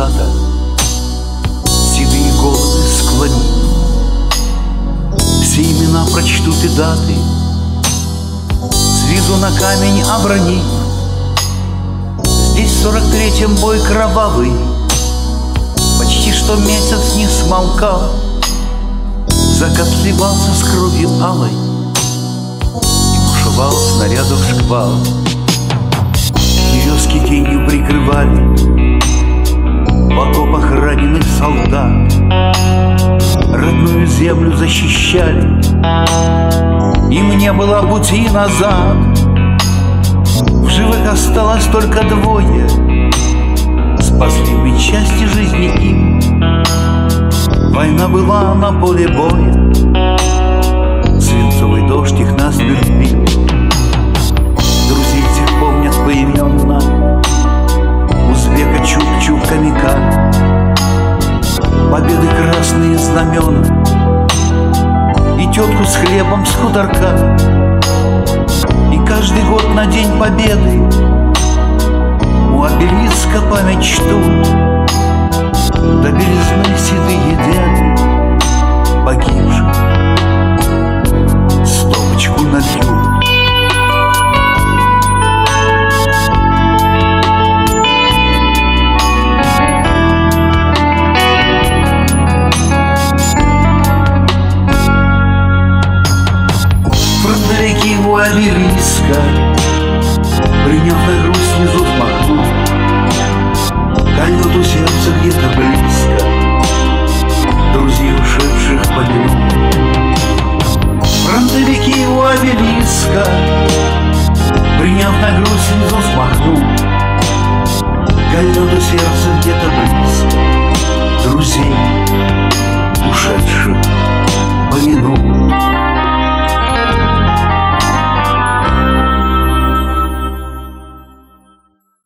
солдата, седые головы склонив. Все имена прочтут и даты, с виду на камень обронив. Здесь в 43-м бой кровавый, почти что месяц не смолкал. Закат сливался с кровью алой и бушевал снарядов шквал. Березки тенью прикрывали в окопах раненых солдат, родную землю защищали, им не было пути назад. В живых осталось только двое, спасли в части жизни им. Война была на поле боя, свинцовый дождь их насмерть бил. Друзей тех помнят поименно, узбека, чукчу, камика, победы красные знамена и тетку с хлебом с хуторка. И каждый год на День Победы у обелиска память чтут, до белизны седые деды погибших стопочку нальют. Фронтовики у обелиска, приняв на грудь снизу взмахнул, кольнут у сердца где-то близко друзей ушедших помянул. Фронтовики у обелиска, приняв на грудь снизу взмахнул, кольнут у сердца где-то близко друзей